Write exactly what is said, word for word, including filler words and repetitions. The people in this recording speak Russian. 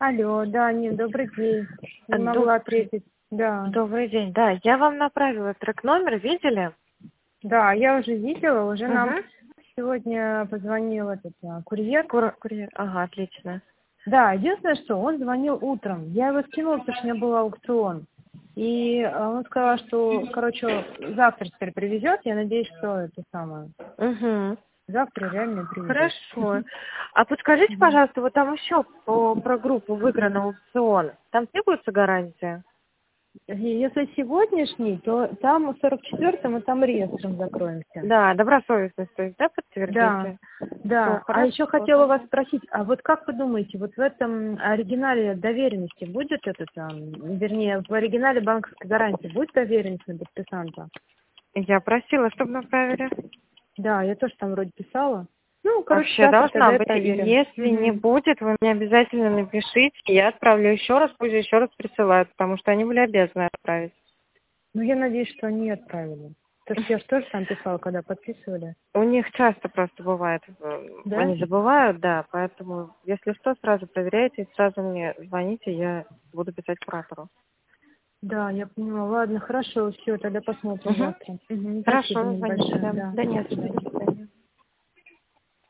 Алло, да, Нин, добрый день. А, Не могла Добрый, ответить. Да. добрый день. Да, я вам направила трек-номер, видели? Да, я уже видела, уже нам Угу. сегодня позвонил этот а, курьер. Кур- курьер. Ага, отлично. Да, единственное, что он звонил утром. Я его скинула, потому что у меня был аукцион. И а, он сказал, что, короче, завтра теперь привезет. Я надеюсь, что это самое. Угу. Завтра реально привезет. Хорошо. А подскажите, Мгм. пожалуйста, вот там еще по, про группу выигранный аукцион. Там требуется гарантия? И Если сегодняшний, то там в сорок четвёртом и там реестром закроемся. Да, добросовестность, то есть, да, Да, подтвердите? Все, да. А хорошо. еще хотела вас спросить, а вот как вы думаете, вот в этом оригинале доверенности будет это там, вернее, в оригинале банковской гарантии будет доверенность на подписанта? Я просила, чтобы направили. Да, я тоже там вроде писала. Ну, короче, Вообще завтра должна тогда и быть. И проверим. если не Мгм. будет, вы мне обязательно напишите. Я отправлю еще раз, пусть еще раз присылают, потому что они были обязаны отправить. Ну, я надеюсь, что они отправили. Потому что я же тоже там писала, когда подписывали. У них часто просто бывает, э, Да? они забывают, да, поэтому, если что, сразу проверяйте, сразу мне звоните, я буду писать куратору. Да, я поняла. Ладно, хорошо, все, тогда посмотрим Угу. завтра. Мгм. Спасибо, Хорошо, Нин, звоните, большое. да. Да, Да до нет, свидания.